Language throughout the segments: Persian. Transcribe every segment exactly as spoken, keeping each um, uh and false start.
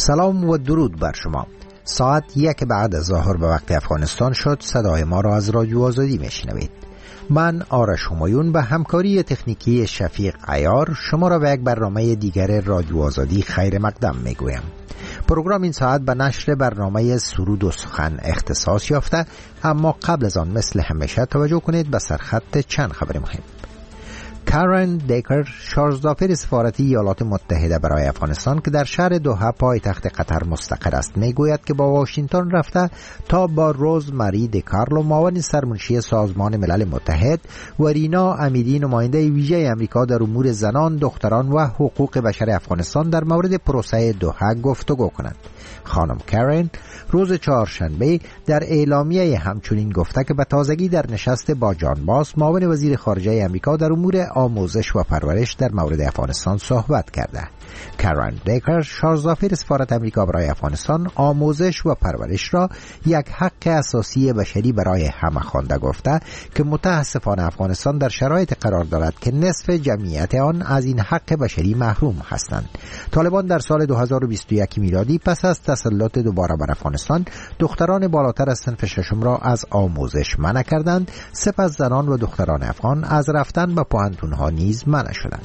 سلام و درود بر شما. ساعت یک بعد از ظهر به وقت افغانستان شد. صدای ما را از رادیو آزادی میشنوید. من آرش همایون به همکاری تکنیکی شفیق عیار شما را به یک برنامه دیگر رادیو آزادی خیر مقدم میگویم. پروگرام این ساعت به نشر برنامه سرود و سخن اختصاص یافته، اما قبل از آن مثل همیشه توجه کنید به سرخط چند خبر مهم. کارن دیکر، شارژدافر سفارتی ایالات متحده برای افغانستان که در شهر دوحه پایتخت قطر مستقر است، میگوید که با واشنگتن رفته تا با روز ماری دیکارلو، معاون سرمنشی سازمان ملل متحد، و رینا امیری، نماینده ویژه امریکا در امور زنان، دختران و حقوق بشر افغانستان، در مورد پروسه دوحه گفتگو کنند. خانم کارن روز چهارشنبه در اعلامیه همچنین گفته که به تازگی در نشست با جان باس، معاون وزیر خارجه امریکا در امور آموزش و پرورش، در مورد افغانستان صحبت کرده. کارن دیکر، شارژدافر سفارت امریکا برای افغانستان، آموزش و پرورش را یک حق اساسی بشری برای همه خوانده گفته که متاسفانه افغانستان در شرایط قرار دارد که نصف جمعیت آن از این حق بشری محروم هستند. طالبان در سال دو هزار و بیست و یک میلادی پس از تسلط دوباره بر افغانستان، دختران بالاتر از صنف ششم را از آموزش منع کردند. سپس زنان و دختران افغان از رفتن به پوهنتون‌ها نیز منع شدند.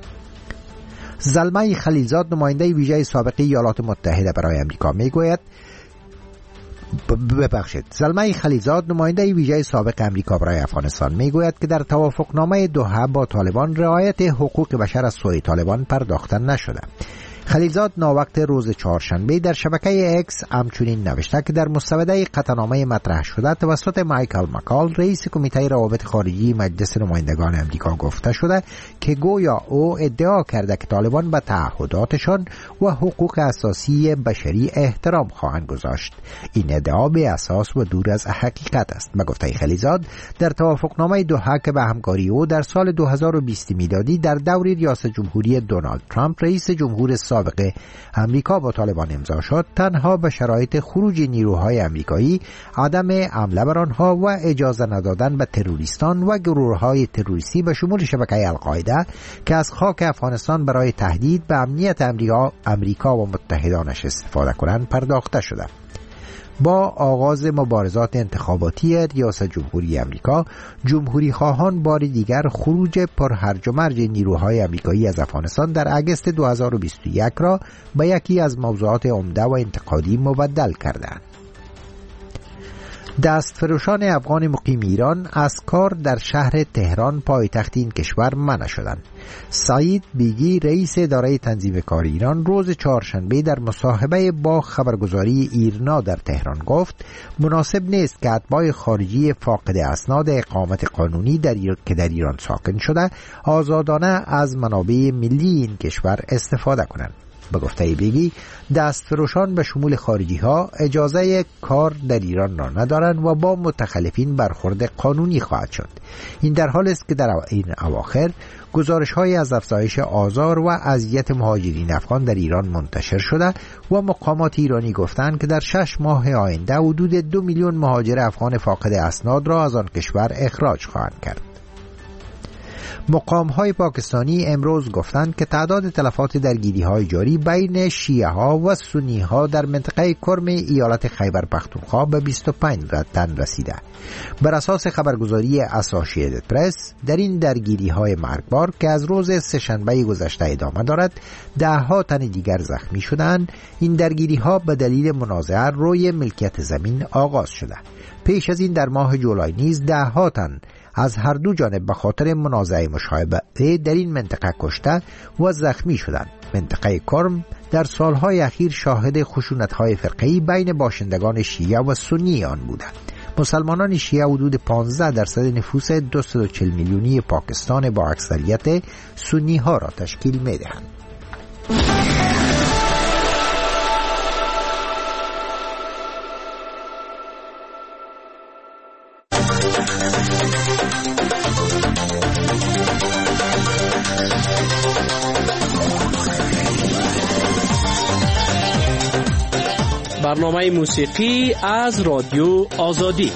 زلمه خلیلزاد، نماینده ویژه سابق ایالات متحده برای امریکا میگوید ببخشید زلمه خلیلزاد نماینده ویژه سابق امریکا برای افغانستان میگوید که در توافقنامه دوحه با طالبان رعایت حقوق بشر از سوی طالبان پرداخته نشده. خلیلزاد ناوقت روز چهارشنبه در شبکه اکس همچنین نوشته که در مسوده قطعنامه مطرح شده توسط مایکل مکال، رئیس کمیته روابط خارجی مجلس نمایندگان امریکا، گفته شده که گویا او ادعا کرده که طالبان به تعهداتشان و حقوق اساسی بشری احترام خواهند گذاشت. این ادعا به اساس و دور از حقیقت است. به گفته خلیلزاد، در توافقنامه دوحه که به همکاری او در سال دو هزار و بیست میلادی در دور ریاست جمهوری دونالد ترامپ رئیس جمهور سابق امریکا با طالبان امضا شد، تنها به شرایط خروج نیروهای امریکایی، عدم حمله بر آنها و اجازه ندادن به تروریستان و گروه‌های تروریستی به شمول شبکه القاعده که از خاک افغانستان برای تهدید به امنیت امریکا, امریکا و متحدانش استفاده کنند پرداخته شده. با آغاز مبارزات انتخاباتی ریاست جمهوری امریکا، جمهوری خواهان بار دیگر خروج پرهرج و مرج نیروهای امریکایی از افغانستان در اگست دو هزار و بیست و یک را به یکی از موضوعات عمده و انتقادی مبدل کردند. دستفروشان افغان مقیم ایران از کار در شهر تهران پایتخت این کشور منع شدند. سعید بیگی، رئیس اداره تنظیم کار ایران، روز چهارشنبه در مصاحبه با خبرگزاری ایرنا در تهران گفت مناسب نیست که اتباع خارجی فاقد اسناد اقامت قانونی در ایر... که در ایران ساکن شده آزادانه از منابع ملی این کشور استفاده کنند. به گفته بیگی، دستفروشان به شمول خارجی ها اجازه کار در ایران را ندارند و با متخلفین برخورد قانونی خواهد شد. این در حالی است که در این اواخر گزارش های از افزایش آزار و اذیت مهاجرین افغان در ایران منتشر شده و مقامات ایرانی گفتند که در شش ماه آینده حدود دو میلیون مهاجر افغان فاقد اسناد را از آن کشور اخراج خواهند کرد. مقام‌های پاکستانی امروز گفتند که تعداد تلفات درگیری‌های جاری بین شیعه‌ها و سنی‌ها در منطقه کرم ایالت خیبر پختونخوا به بیست و پنج تن رسیده. بر اساس خبرگزاری اسوسییتد پرس، در این درگیری‌های مرگبار که از روز سه‌شنبه گذشته ادامه دارد، ده‌ها تن دیگر زخمی شدند. این درگیری‌ها به دلیل منازعه روی ملکیت زمین آغاز شده. پیش از این در ماه جولای نیز ده‌ها تن از هر دو جانب به خاطر منازعه مشابه در این منطقه کشته و زخمی شدند. منطقه کرم در سالهای اخیر شاهد خشونت‌های فرقه‌ای بین باشندگان شیعه و سنی آن بودند. مسلمانان شیعه حدود پانزده درصد نفوس دویست و چهل میلیونی پاکستان با اکثریت سنی ها را تشکیل می‌دهند. برنامه موسیقی از رادیو آزادی.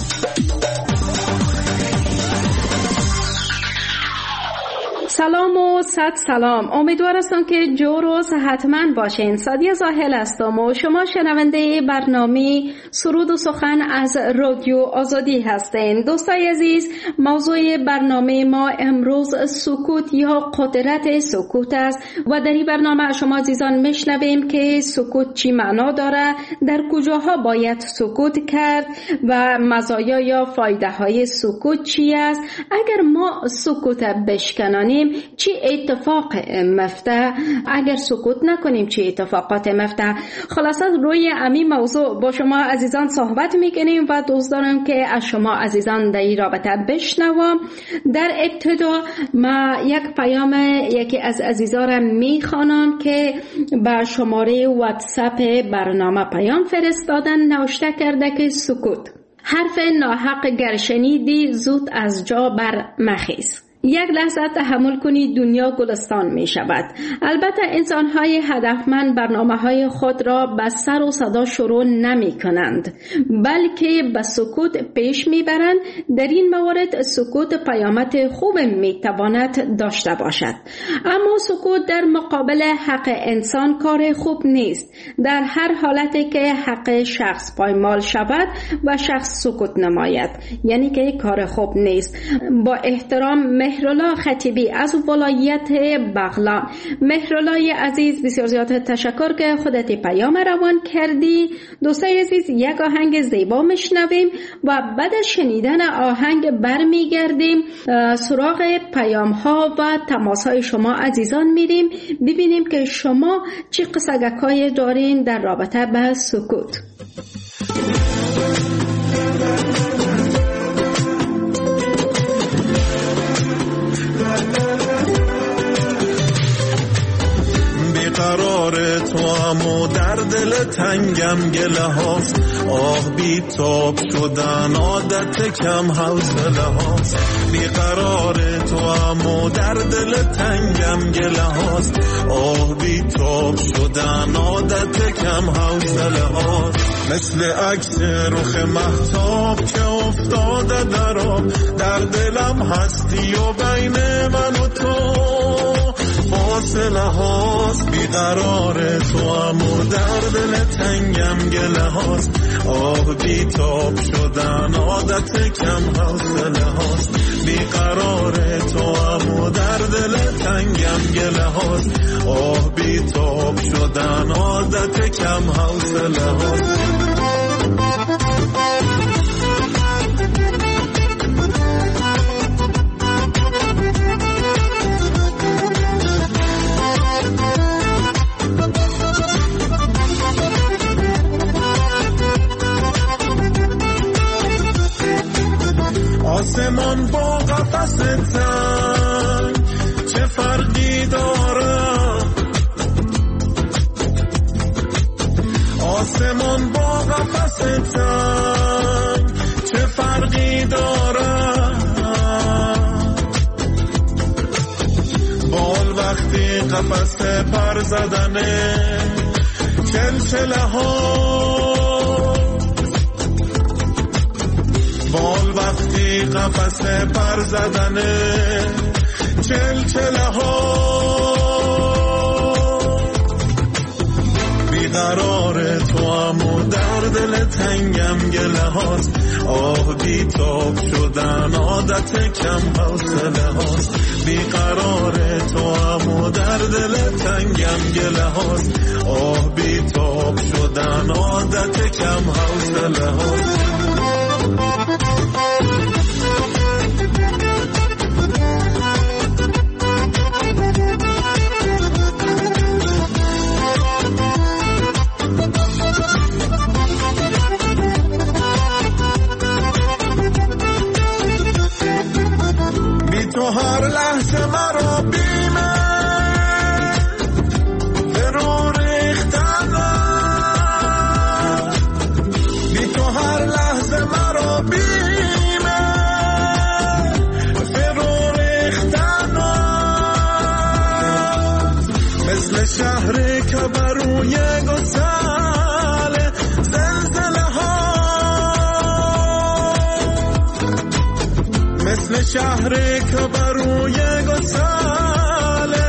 سلام و و صد سلام. امیدوار هستم که جور و صحتمند باشین. سادیا زاهل هستم و شما شنونده برنامه سرود و سخن از رادیو آزادی هستین. دوستای عزیز، موضوع برنامه ما امروز سکوت یا قدرت سکوت است و در این برنامه شما عزیزان میشنویم که سکوت چی معنا داره، در کجاها باید سکوت کرد و مزایا یا فایده های سکوت چی است. اگر ما سکوت بشکنانیم چی اتفاق مفته، اگر سکوت نکنیم چی اتفاقات مفته. خلاصه روی همین موضوع با شما عزیزان صحبت میکنیم و دوست دارم که از شما عزیزان در این رابطه بشنوم. در ابتدا ما یک پیام یکی از عزیزان را میخوانم که با شماره واتساپ برنامه پیام فرستادن. نوشته کرده که سکوت، حرف ناحق گر شنیدی زود از جا بر مخیز. یک لحظه تحمل کنید، دنیا گلستان می شود. البته انسان های هدفمند برنامه های خود را به سر و صدا شروع نمی کنند، بلکه به سکوت پیش می برند. در این موارد سکوت پیامت خوب می تواند داشته باشد، اما سکوت در مقابل حق انسان کار خوب نیست. در هر حالتی که حق شخص پایمال شود و شخص سکوت نماید، یعنی که کار خوب نیست. با احترام، مهرالله خطیبی از ولایت بغلان. مهرالله عزیز، بسیار زیاد تشکر که خودت پیام روان کردی. دوستای عزیز، یک آهنگ زیبا میشنویم و بعد از شنیدن آهنگ برمیگردیم سراغ پیام ها و تماس های شما عزیزان میریم، ببینیم که شما چی قصگکای دارین در رابطه به سکوت. قرار تو امو در دل تنگم گله هاست، آه بی تاب شدن عادت کم حوصله هاست. بی قرار تو امو در دل تنگم گله هاست، آه بی تاب شدن عادت کم حوصله هاست. مثل عکس رخ مهتاب که افتاده در آب، در دلم هستی و بین من و تو فاصله هاست. بیقرار تو امو در دل تنگم گله هاست، آه بی تاب شدن عادت کم حوصله هاست. بیقرار تو امو در دل تنگم گله هاست، آه بی تاب شدن عادت کم حوصله هاست. آسمان با قفس تنگ چه فرقی داره، آسمان با قفس تنگ چه فرقی داره. بال وقتی قفس پر زدنه چلچله ها، بال وقتی قفس پر زدنه چلچله ها. بیقرار تو امو در دل تنگم گله هاست، آه بی تاب شدن عادت کم حوصله هاست. بیقرار تو امو در دل تنگم گله هاست، آه بی تاب شدن عادت کم حوصله هاست. تو هر لحظه مرا بیمه فرو ریختن، بی تو هر لحظه مرا بیمه فرو ریختن. مثل شهری که بروی گسل زلزله ها، مثل شهری که بروی گسل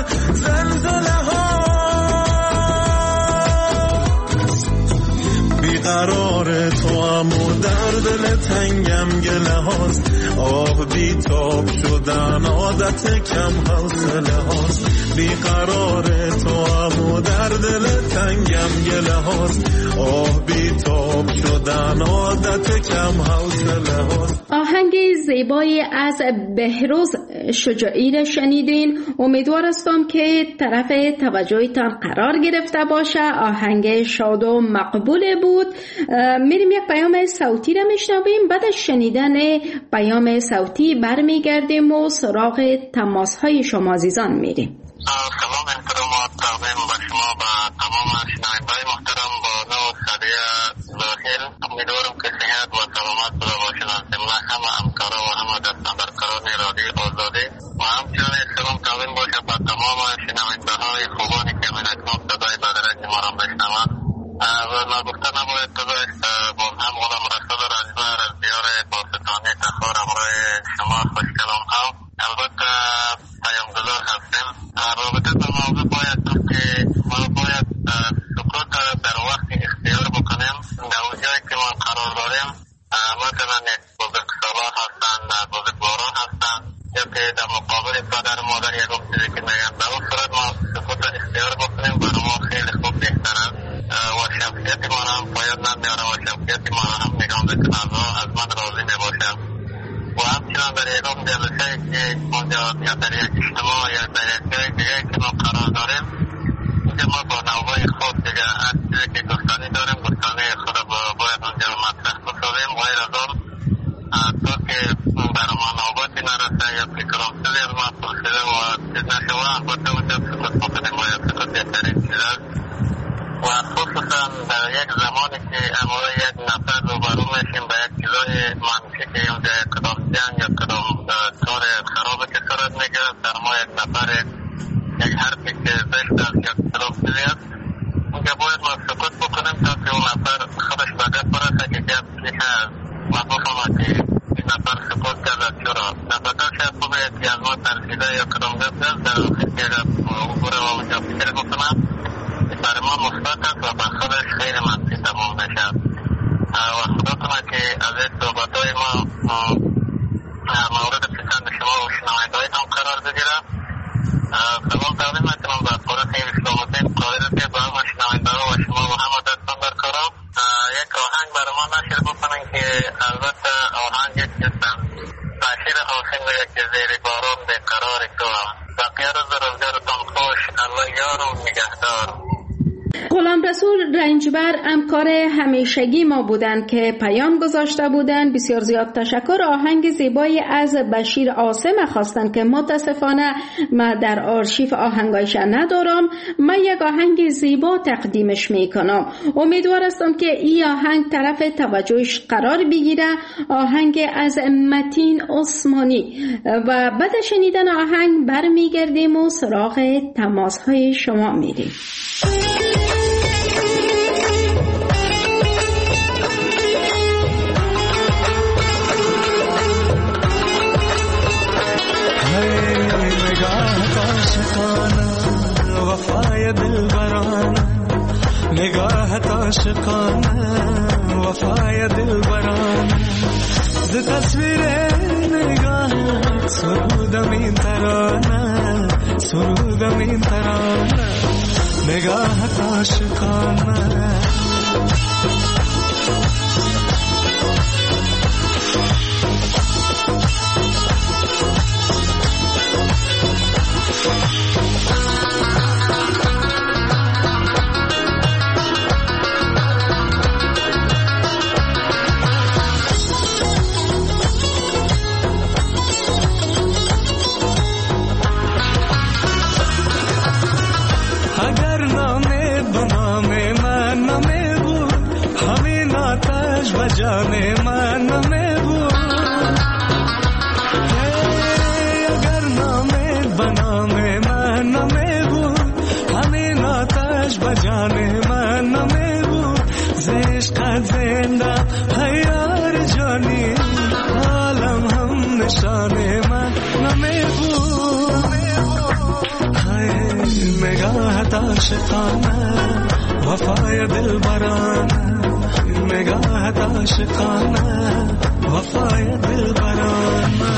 بیقرار تو اما در دل تنگم گله هاست. آه بی تاب شدن عادت کم حوصله هاست. بیقرار تو اما در دل تنگم گله هاست. آه بی تاب شدن عادت کم حوصله هاست. آهنگ زیبایی از بهروز شجاعی را شنیدین. امیدوارستم که طرف توجهتان قرار گرفته باشه. آهنگ شاد و مقبول بود. میریم یک پیام صوتی را میشنویم. بعد از شنیدن پیام صوتی برمیگردیم و سراغ تماس های شما عزیزان میریم. سلام احترامات تقدیم به شما و تمام شنوندگان محترم با نو سالیه ظاهر. امیدوارم که صحت و سلامت بوده باشند ضمن همه همکارا و همه دستاندرکاران رادیو آزادی و همچنین سلام تقدیم باشه به تمام شنونده‌های خوبانی که من اکنون صدای بدرج ما را بشنوند. و نگفته نباید گذاشت باز هم غلام رسول رجبر از دیار باستانی تخار همراه شما خوشکلام ها البته پیامگذار هستیم. رابطه به موضوع باید که ما باید سکوت در وقت اختیار بکنیم. در جایی که ما قرار داریم مثلا بزرگسالان هستند، بزرگواران هستند یا که در مقابل پدر مادر یک چیزی که میگن در اون صورت ما سکوت اختیار بکنیم برای ما خیلی خوب بهتر است و شخصیت ما را هم باید نمیاره و شخصیت ما را هم نگاه بکنه از من راضی میباشم. و همچنان در ایران جلسه که اونجا یا در یک اجتماع یا در یک جای دیگه که ما قرار داریم اینجا ما با نوبه خود دیگه از چیزی که گفتانی داریم گفتانی خود باید اونجا مطرح بسازیم غیر از آن تا که بر ما نوبتی نرسه یا که کلامسیزی از ما پرسیده و چیز نشوه البته اونجا سکوت بکنیم و یا سکوت بهترین چیز است. و خصوصا در یک زمانی که امور یک نفر روبرو میشیم به یک چیزای منفی که اونجا کدام جنگ یا کدام کار خرابه که صورت میگیره در ما یک نفر یک حرفی که زشت است یا کدام چیزی است اونجا باید ما سکوت بکنیم تا که اون نفر خودش به گپ برسه که گپ چی هست و بفهمه که این نفر سکوت کرده چرا نفتا شاید خوبه که از ما ترسیده یا کدام گپ است در آخر که عبور و اونجا فکر بکنم برای ما مثبت است و به خودش خیلی منفی تمام نشد. و خدا کنه که از این صحبتهای ما مورد پسند شما و شنونده‌های هم قرار بگیره. سلام تقدیم میکنم به قدرت اسلام الدین قادری که به همه شنونده‌ها و شما و همه دستاندرکاران یک آهنگ برای ما نشر بکنن که البته آهنگی که بشیر حاسم میگه که زیر باران بیقرار تو بقیه روز روزگارتان خوش الله یار و نگهدار. غلام رسول رنجبر همکار همیشگی ما بودند که پیام گذاشته بودند. بسیار زیاد تشکر. آهنگ زیبایی از بشیر عاصم خواستند که متاسفانه ما در آرشیف آهنگایش ندارم. من یک آهنگ زیبا تقدیمش میکنم. امیدوار هستم که این آهنگ طرف توجهش قرار بگیره. آهنگ از متین عثمانی و بعد شنیدن آهنگ برمیگردیم و سراغ تماس های شما میریم. وفای دل برانا نگاهت عاشقانه وفای دل برانا ز تصویر نگاهت سرودم این ترانه سرودم این ترانه نگاهت عاشقانه जाने मन में वो अगर नामे बना में मन में वो हमें नाताश बजाने मन में वो ज़ेश का ज़िंदा है यार जानी आलम हम निशाने मन में वो है निगाह ताशिकाना वफ़ाय दिल बराना نگاهت عاشقانه وفای دلبرانه.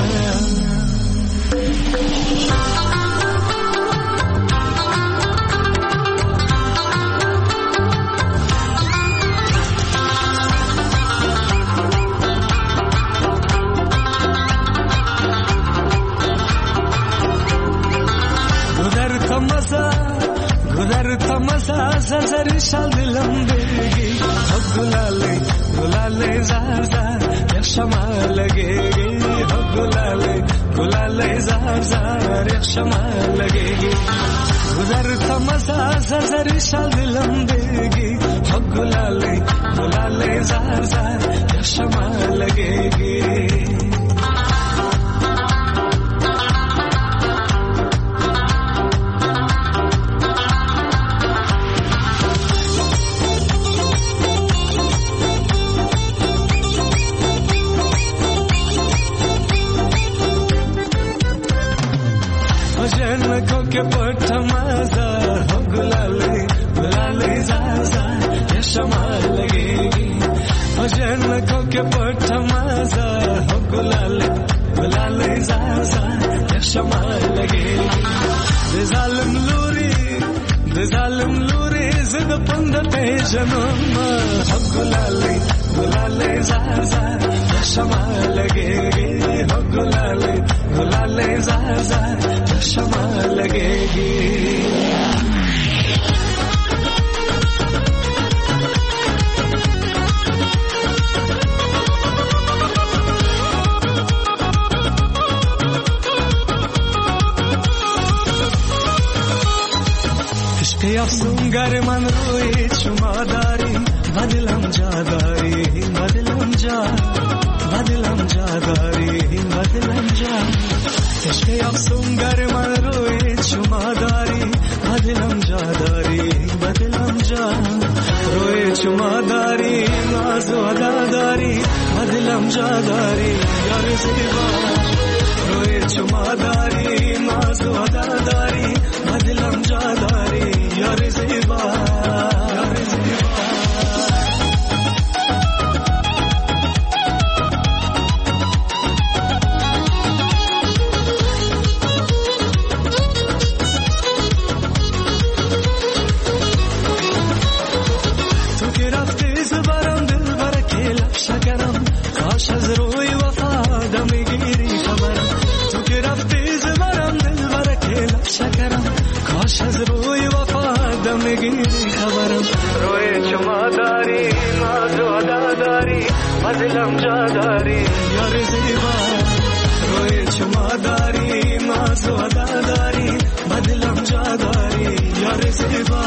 زر شال دلم بگی گلاله گلاله زار زار یک شمع لگेगी گلاله گلاله زار زار یک شمع لگेगी گذرتا مزا زر شال دلم بگی گلاله گلاله زار زار یک شمع لگेगी. के पठ मजा हो गुलाले गुलाले ज़ाज़ा ये शमा लगेगी मुझे को के पठ मजा हो गुलाले गुलाले ज़ाज़ा ये शमा लगेगी दे ज़ालिम लूरी दे ज़ालिम लूरी ज़िद पंद पे जनम हो गुलाले गुलाले ज़ाज़ा ये शमा लगेगी हो गुलाले गुलाले ज़ाज़ा शमा लगेगी. इश्क़ अफ़सोंगर मन रोए चुमादारी बदलम जादारी बदलम जा बदलम जादारी बदलम जा इश्क़ अफ़सोंगर मन रोए चुमादारी बदलम जादारी बदलम जा रोए चुमादारी नाज़ो अदादारी बदलम जादारी यार ज़ेबा रोए चुमादारी नाज़ो अदादारी बदलम जादारी यार ज़ेबा यार ज़ेबा. रोए चुमादारी नाज़ो अदादारी बदलम जादारी यार ज़ेबा रोए चुमादारी नाज़ो अदादारी बदलम जादारी यार ज़ेबा.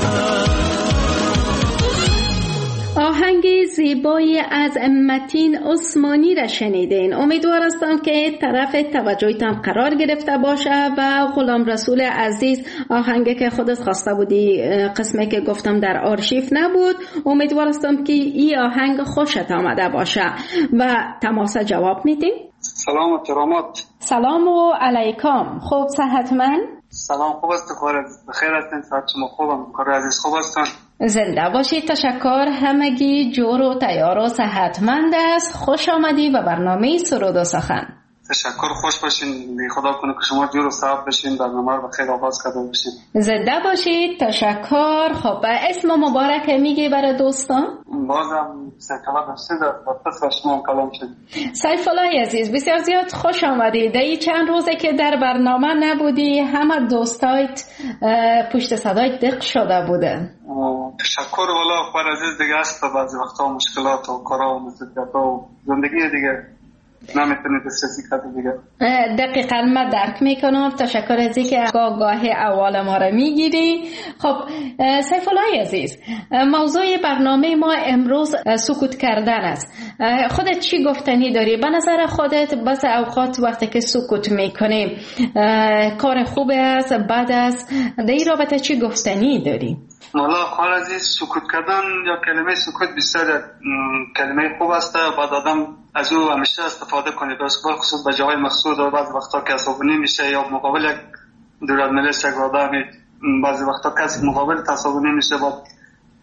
آهنگ زیبایی از متین عثمانی را شنیدین. امیدوار هستم که طرف توجهتان قرار گرفته باشه و غلام رسول عزیز آهنگی که خودت خواسته بودی قسمی که گفتم در آرشیو نبود. امیدوار هستم که این آهنگ خوشت آمده باشه و تماس جواب میدیم. سلام و کرامات. سلام و علیکم. خوب صحتمند؟ سلام خوب است خورد بخیر هستین صحت شما خوبم کار عزیز خوب هستن زنده باشید. تشکر. همگی جور و تیار و صحتمند است. خوش آمدی به برنامه سرود و سخن. تشکر خوش باشین. خدا کنه که شما جور و صحت باشین برنامه رو بخیر آغاز کرده باشین. زنده باشید. تشکر. خب اسم مبارک میگی برای دوستان؟ بازم سیفالله باشید و پس با شما کلام شد. سیفالله عزیز بسیار زیاد خوش آمدی. در این چند روزه که در برنامه نبودی همه دوستایت پشت صدایت دق شده بودن. تشکر والا خبر عزیز دیگه است بعضی وقتا مشکلات و کارا و مسئولیت و زندگی دیگه نمیتونی دسترسی کرده دیگه. دقیقاً من درک میکنم. تشکر از اینکه گاه اول ما را میگیری. خب سیفالله عزیز موضوع برنامه ما امروز سکوت کردن است. خودت چی گفتنی داری؟ به نظر خودت بس اوقات وقتی که سکوت میکنیم کار خوب است بد است؟ در این رابطه چی گفتنی داری؟ والا خواهر عزیز سکوت کردن یا کلمه سکوت بسیار کلمه خوب است. بعد آدم از او همیشه استفاده کنه بس خصوص به جای مقصود و بعضی وقتا که عصبانی میشه یا مقابل یک دولت ملت یک آدمی بعضی وقتا کسی مقابل عصبانی میشه با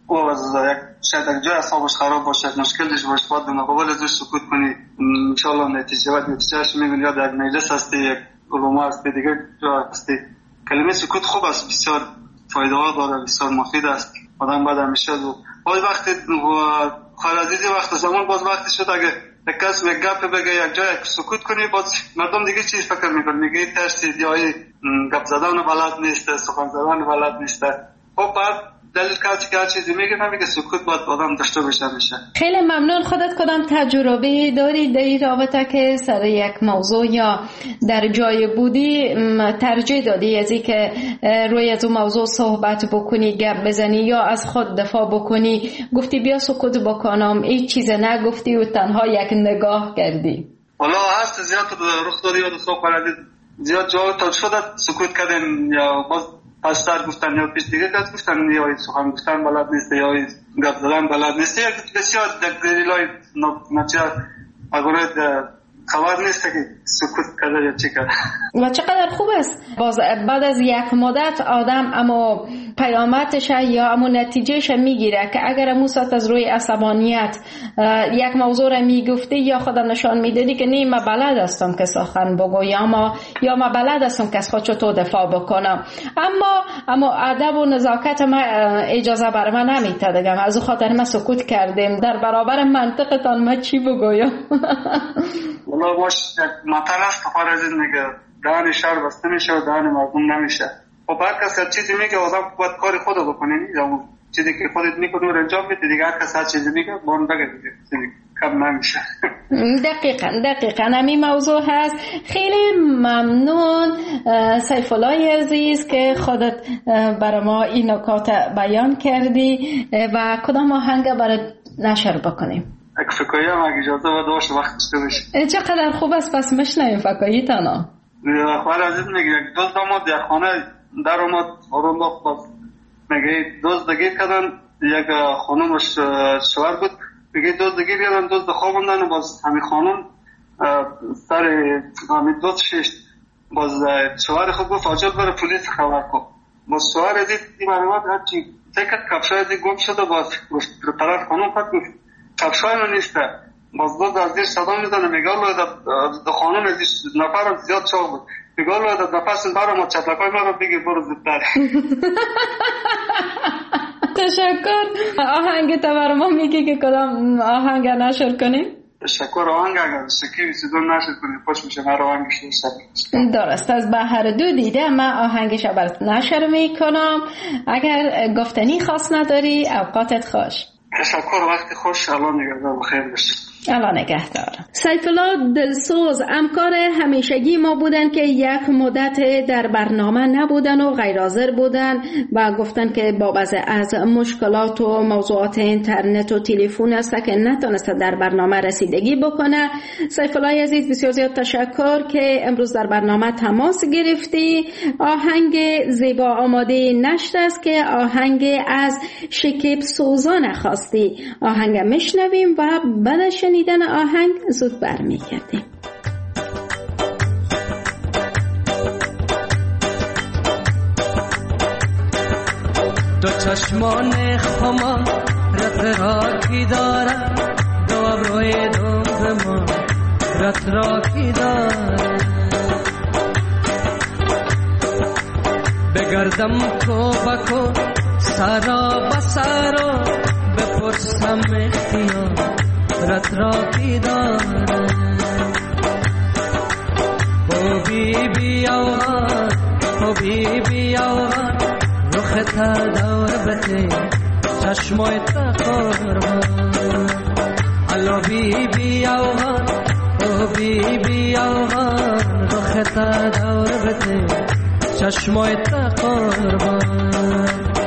او از یک شاید یک جای اعصابش خراب باشد، مشکلش باشه، باید به مقابل ازش سکوت کنی. انشالله نتیجه و نتیجهش میبینی. یا در مجلس هستی، یک علما هستی، دیگه جا هستی. کلمه سکوت خوب است، بسیار فایده ها داره، بسیار مفید است. آدم باید همیشه دو باید وقتی خواهر عزیزی وقت زمان باز وقتی شد اگه یک کس یک گپ بگه یک جای سکوت کنی، باز مردم دیگه چیز فکر میکنه، میگه ترسید یا گپ زدن بلد نیست، سخن زدن بلد نیست. خب بعد دلیل کسی که هر چیزی میگه نمیگه، سکوت باید آدم داشته باشه میشه. خیلی ممنون. خودت کدام تجربه داری در این رابطه که سر یک موضوع یا در جای بودی ترجیح دادی از این که روی از اون موضوع صحبت بکنی، گپ بزنی یا از خود دفاع بکنی، گفتی بیا سکوت بکنم، این چیز نگفتی و تنها یک نگاه کردی؟ والا هست زیاد رخ دادی یا دوستان خواهد زیاد جا تا شده سکوت کردن یا باز پستر گفتن یا پیش دیگه کس گفتن یا سخن گفتن بلد نیست یا گپ زدن بلد نیست. یک بسیار دلیلای نچار اگر خبر نیست که سکوت کرده یا چی کرده. و چقدر خوب است باز بعد از یک مدت آدم اما پیامدش یا اما نتیجهش میگیره که اگر امو ساعت از روی عصبانیت یک موضوع را میگفتی یا خودم نشان میدادی که نه من بلد هستم که سخن بگو یا ما یا من بلد هستم که از خود چطور دفاع بکنم، اما اما ادب و نزاکت ما اجازه بر من نمیده دیگه، از اون خاطر ما سکوت کردیم در برابر منطقتان ما چی بگویم. والله باش مطلع است خواهر عزیز میگه دهن شهر بسته میشه و دهن مردم نمیشه. خب هر کس هر چیزی میگه آدم باید کار خودو بکنی، یا چیزی که خودت میکنی رو انجام بدی دیگه. هر کس هر چیزی میگه بون بگه دیگه چیزی کم نمیشه. دقیقاً دقیقاً همین موضوع هست. خیلی ممنون سیف الله عزیز که خودت برای ما این نکات بیان کردی و کدام آهنگ برای نشر بکنیم؟ اگه فکایی هم اگه اجازه باید داشت وقت داشته بشه. چقدر خوب است پس مشنویم فکایی تانا. خواهر عزیز میگه یک دوست داماد یک خانه در اومد آرام باخت باز میگه دوست دگیر کردن، یک خانومش شوهر بود، میگه دوست دگیر کردن دوست خوابوندن، باز همین خانوم سر همین دوست ششت، باز شوهر خود گفت آجل بره پولیس خبر کن. باز شوهر عزیز این معلومات هرچی تکت کفشای عزیز گم شده، باز طرف خانوم پد گفت کفشای من نیسته. باز دوست از دیر صدا میزنه میگه الله دا خانوم ازیش نفرم زیاد چاق بود، میگه الله دا نفس برام و چطلقای من رو بگیر برو زدتر. تشکر. آهنگ تا برای ما میگی که کدام آهنگ نشر کنیم؟ تشکر. آهنگ اگر شکیوی سیدون نشر کنیم خوش میشه، من آهنگش رو درست. از بحر دو دیده من آهنگش برات نشر میکنم. اگر گفتنی خاص نداری اوقاتت خوش. تشکر. وقتی خوش. الان نگهدار بخیر باشید. الله نگهدار. سیف الله دلسوز همکار همیشگی ما بودن که یک مدت در برنامه نبودن و غیر حاضر بودن و گفتن که بابت از مشکلات و موضوعات اینترنت و تلفن است که نتونست در برنامه رسیدگی بکنه. سیف الله عزیز بسیار زیاد تشکر که امروز در برنامه تماس گرفتی. آهنگ زیبا آماده نشت است که آهنگ از شکیب سوزان خواستی. آهنگ میشنویم و بعد شنیدن آهنگ زود برمیگردیم. دو چشمان خما رت راکی دارم، دو ابروی دوم ما رت راکی دارم. بگردم کو بکو سرا بسارو بپرسم اختیار رت راکی دارم. او بی بی آوان او بی بی آوان رخ تا دور بته چشمای تا قربان. الو بی بی آوان او بی بی آوان رخ تا دور بته چشمای تا قربان.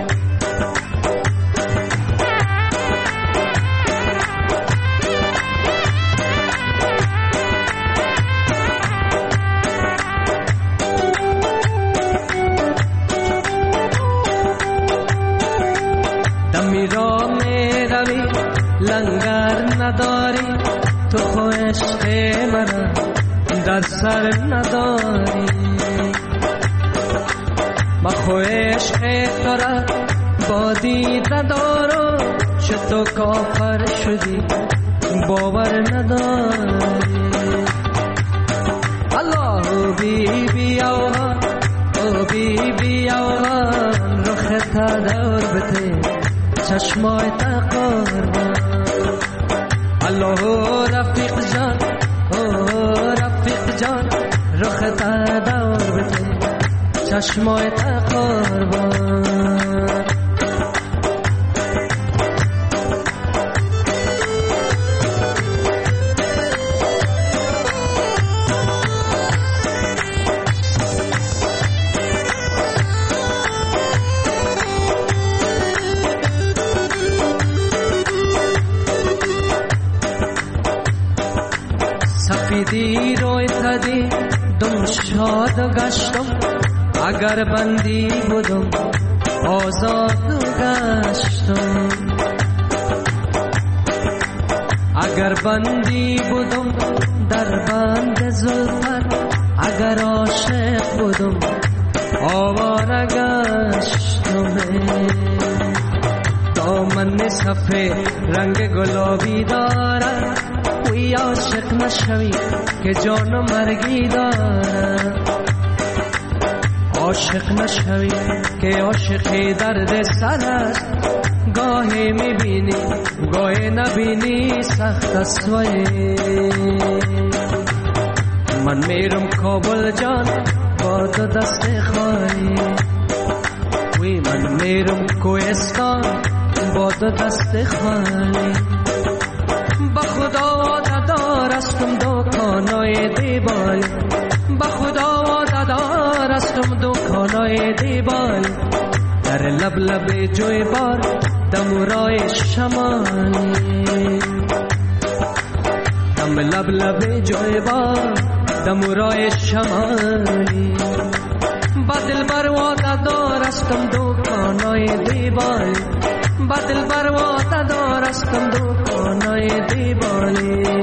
لنگر نداری تو خو عشق من در سر نداری، ما خو عشق تو را با دیده دارو شد تو کافر شدی باور نداری الله بی بی آوان او بی بی آوان رخ تا دور بته چشمای تا قربان الله رفیق جان او رفیق جان رخ تا دور بته چشمای تا قربان سفیدی روی تدی دم شاد گشتم اگر بندی بودم آزاد گشتم اگر بندی بودم در بند زلفت اگر عاشق بودم آواره گشتم دامن سفید رنگ گلابی دارد وی عاشق نشوی که جان و مرگی دارد عاشق نشوی که عاشقی درد سر است گاهی میبینی گاهی نبینی سخت است وی من میرم کابل جان با دو دست خالی وی من میرم کوهستان با دو دست خالی با خدا دارستم دکانای دیبال با خدا دارستم دکانای دیبال در لب لب جوی بار دمورای شمالی دم لب لب جوی بار دمورای شمالی با دل بر دارستم دکانای دیبال با دل بر دارستم دکانای دیبالی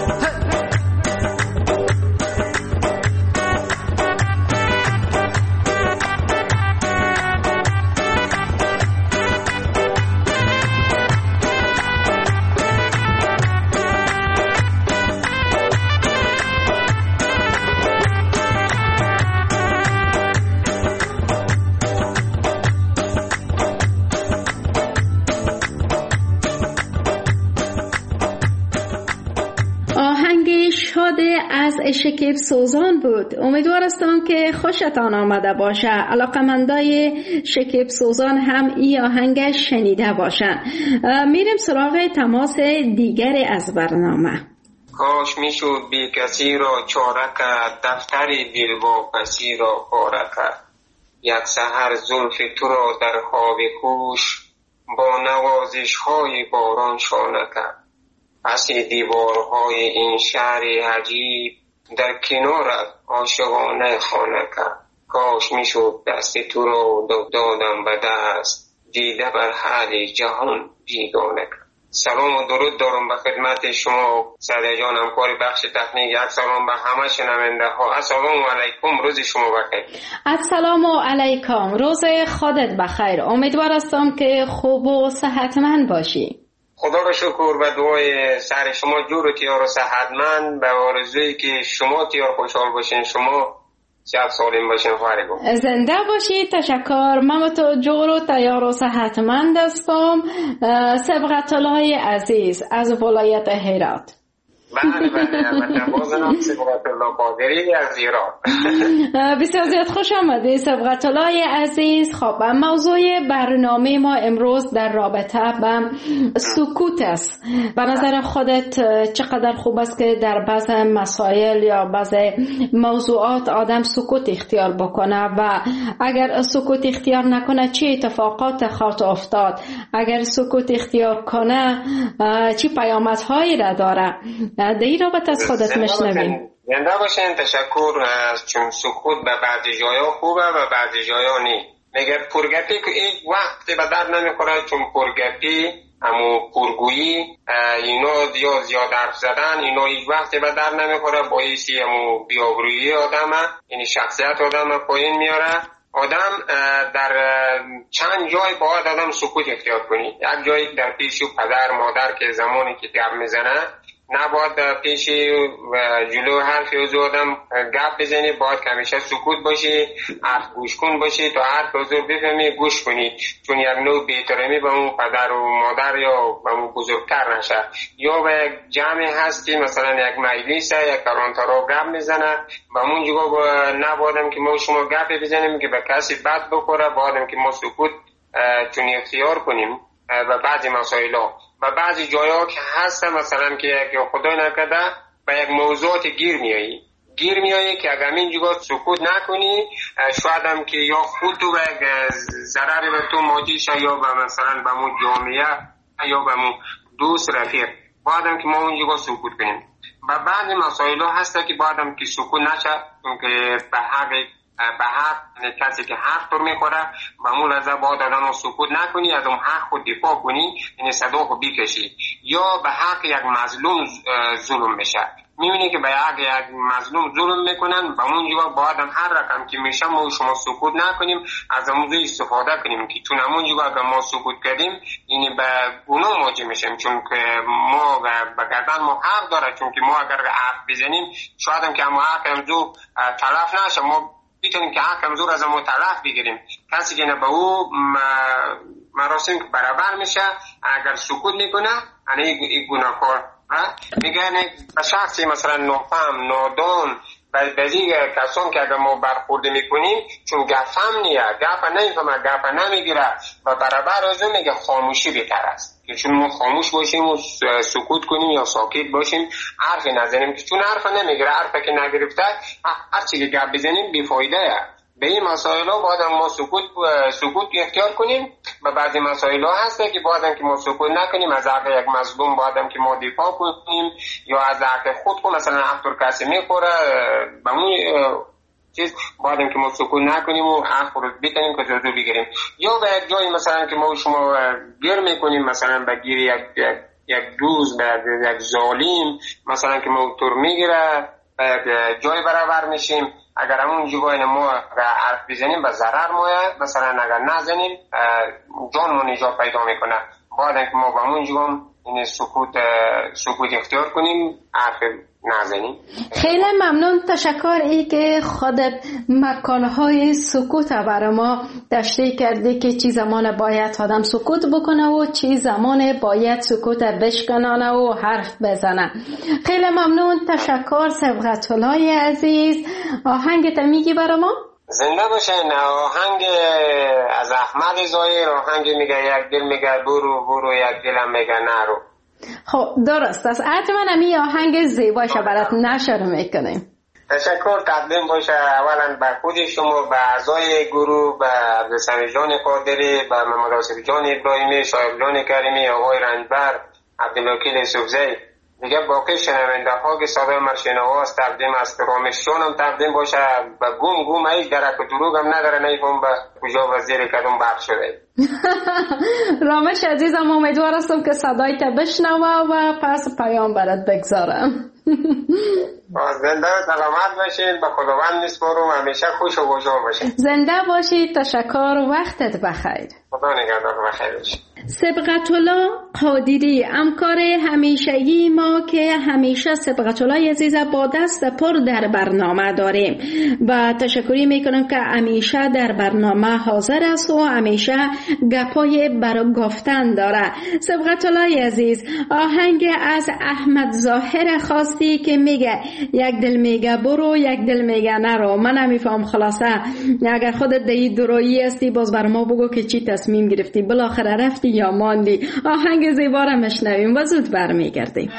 از شکیب سوزان بود. امیدوار هستم که خوشتان آمده باشه. علاقمندای شکیب سوزان هم ای آهنگش شنیده باشن. میریم سراغ تماس دیگر از برنامه. کاش میشد بی کسی را چاره کرد، دفتر دل با کسی را پاره کرد. یک سحر زلف تو را در خواب کوش با نوازش های باران شانه کرد. پس دیوارهای این شهر عجیب در کنارت عاشقانه خانه کرد. کاش میشد دست تو را دادم به دست، دیده بر حال جهان بیگانه کرد. سلام و درود دارم به خدمت شما سعدی جان، همکار بخش تکنیک. یک سلام به همه شنونده ها. السلام علیکم، روز شما بخیر. السلام علیکم، روز خودت بخیر. امیدوار هستم که خوب و صحتمند باشی. خدا را شکر، به دعای سر شما جور و تیار و صحتمند، به آرزویی که شما تیار خوشحال باشین، شما صحت سالم باشین. خواهرگو زنده باشی. تشکر. من تو جور و تیار و صحتمند هستم. سبقت الله عزیز از ولایت هرات. بله بله البته بازنام سبقت الله قادری از ایران. بسیار زیاد خوش آمدید سبقت الله عزیز. خب موضوع برنامه ما امروز در رابطه با سکوت است. به نظر خودت چقدر خوب است که در بعض مسائل یا بعض موضوعات آدم سکوت اختیار بکنه و اگر سکوت اختیار نکنه چه اتفاقات خواهد افتاد؟ اگر سکوت اختیار کنه چه پیامدهایی را داره؟ در این رابطه از خودت مشنویم. زنده باشین. تشکر. چون سکوت به بعضی جایا خوبه و بعضی جایا نی. مگر پرگپی که این وقتی به در نمیخوره، چون پرگپی همو پرگویی اینا یا زیاد حرف زدن اینا هیچ وقتی به در نمیخوره، باعثی همو بیابرویی آدمه، یعنی شخصیت آدمه پایین میاره. آدم در چند جای باید آدم سکوت اختیار کنی. یک جایی در پیش پدر مادر که زمانی که گپ میزنه نباید پیش جلو حرف یوزو آدم گپ بزنی، باید که همیشه سکوت باشی، حرف گوش کن باشی تا حرف حضور بفهمی گوش کنی، چون یک نوع بی‌احترامی به اون پدر و مادر یا به اون بزرگتر نشه. یا به یک جمع هستی مثلا یک مجلس یک کلانترا گپ میزنه، به اون جگه نبایدم که ما شما گپ بزنیم که به کسی بد بخوره، بایدم که ما سکوت چون اختیار کنیم و بعضی مسائل ها و بعضی جایا که هست مثلا که خدای نکرده به یک موضوعات گیر میایی گیر میایی که اگر این جگه سکوت نکنی شاید هم که یا خود تو به یک ضرر به تو موجی شه یا به مثلا به مو جامعه یا به مو دوست رفیق، باید هم که ما اون جگه سکوت کنیم. و بعضی مسائل ها هست که باید هم که سکوت نشه، چون که به حق به حق کسی که حق تو میخوره به اون لحظه باید آدم سکوت نکنی، از اون حق خود دفاع کنی، یعنی صدا خود بکشی. یا به حق یک مظلوم ظلم میشه، میبینی که به حق یک مظلوم ظلم میکنن، به اون جگه باید هر رقم که میشه ما شما سکوت نکنیم، از اون استفاده کنیم که چون همون جگه اگر ما سکوت کردیم یعنی به گناه مواجه میشیم، چون که ما به گردن ما حق داره، چون که ما اگر حق بزنیم شاید هم که ما حق همزو تلف نشه، ما میتونیم که حق همزور از ما تلف بگیریم. کسی که نه به او مراسم که برابر میشه اگر سکوت میکنه یعنی این گناهکار میگن به شخصی مثلا نافهم نادان بعضی کسان که اگر ما برخورده میکنیم چون گفهم نیه گفه نمیفهمه گفه نمیگیره و برابر از اون میگه خاموشی بهتر است، که چون ما خاموش باشیم و سکوت کنیم یا ساکت باشیم حرفی نزنیم، که چون حرف نمیگیره حرفی که نگرفته هر چی که گپ بزنیم بیفایده. به این مسائل ها باید ما سکوت سکوت اختیار کنیم و بعضی مسائل ها هسته که باید که ما سکوت نکنیم، از حق یک مظلوم باید که ما دفاع کنیم یا از حق خود کنیم، مثلا حق کسی میخوره به اون چیز باید که ما سکوت نکنیم و حق رو بتونیم که جزو بگیریم. یا به یک جایی مثلا که ما شما گیر میکنیم مثلا به گیر یک یک دوز به یک ظالم مثلا که ما تور میگیره جای برابر میشیم، اگر همون جگاه ما حرف بزنیم به ضرر مایه، مثلا اگر نزنیم جانمون نجات پیدا میکنه. باید که ما به همون جگاه این سکوت سکوت اختیار کنیم، حرف نزنیم. خیلی ممنون، تشکر ای که خودت مکانهای سکوت برای ما تشریح کردی که چی زمان باید آدم سکوت بکنه و چی زمان باید سکوت بشکنانه و حرف بزنه. خیلی ممنون، تشکر سبقت الله عزیز. آهنگ میگی برای ما؟ زنده باشین. آهنگ از احمد ظاهر، آهنگ میگه یک دل میگه برو برو یک دلم میگه نرو. خب درست است، حتما همی آهنگ زیباشه برات نشر میکنیم. تشکر تقدیم باشه اولا به خود شما، به اعضای گروه، به عبدالسمی جان قادری، به محمد آصف جان ابراهیمی، شایب جان کریمی، آقای رنجبر، عبدالوکیل یوسفزی، دیگه باقی شنونده ها که صدای مرشنواز تقدیم است. رامششان هم تقدیم باشه، به گم گم هیچ درک و دروغ هم نداره، نیفهم به کجا و زیر کدوم بخش شده. رامش عزیزم امیدوار هستم که صدای تا بشنوه و پس پیام برات بگذارم. زنده و سلامت باشید، به خداوند میسپارم، همیشه خوش و خوشحال باشید. زنده باشید، تشکر، وقتت بخیر. خدا نگهدار، بخیر باشید. سبقت الله قادری همکار همیشگی ما که همیشه سبقت الله عزیز با دست پر در برنامه داریم و تشکری میکنم که همیشه در برنامه حاضر است و همیشه گپای برای گفتن داره. سبقت الله عزیز، آهنگ از احمد ظاهر خواستی که میگه یک دل میگه برو یک دل میگه نرو. من نمیفهم خلاصه اگر خودت دی درایی هستی باز بر ما بگو که چی تصمیم گرفتی، بالاخره رفتی یا ماندی. آهنگ زیبا را مشنویم و زود برمیگردیم.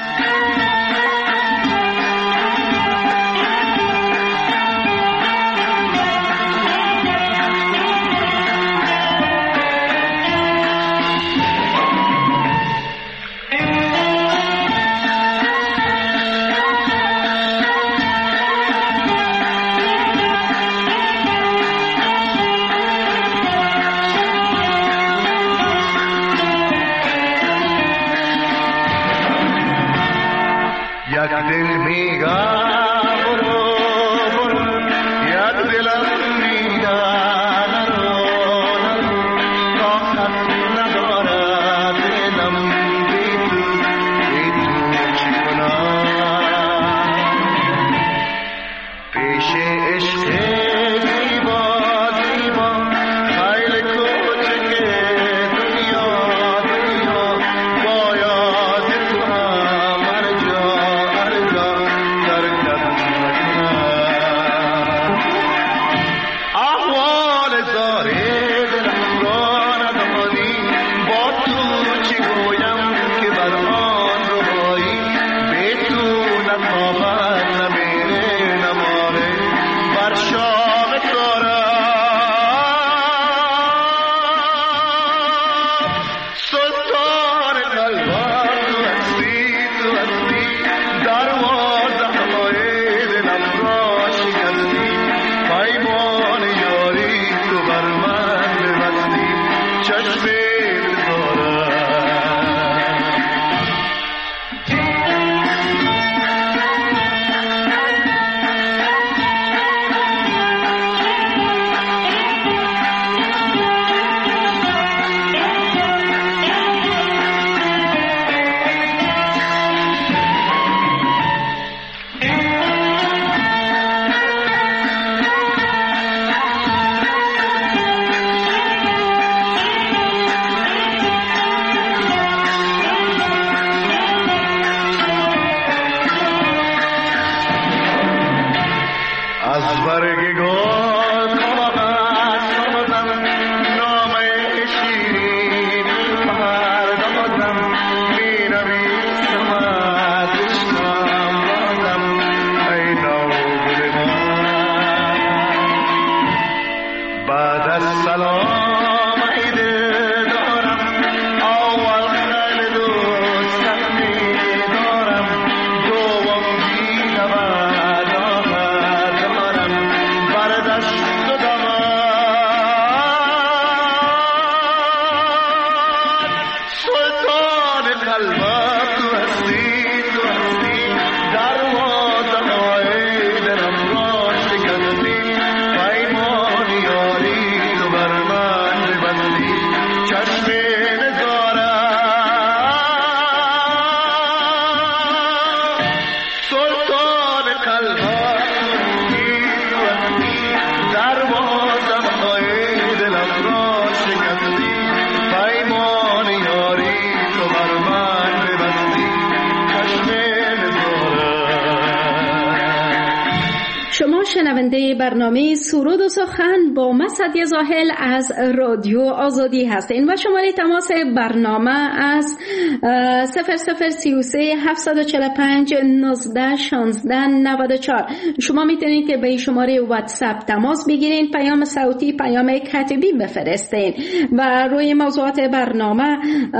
شنونده برنامه سرود و سخن با من سعدیه زاهل از رادیو آزادی هستین و شماره تماس برنامه از صفر صفر سی و سه هفتصد و چهل و پنج نوزده شانزده نود و چهار. شما میتونید که به شماره واتساپ تماس بگیرین، پیام صوتی، پیام کتبی بفرستین و روی موضوعات برنامه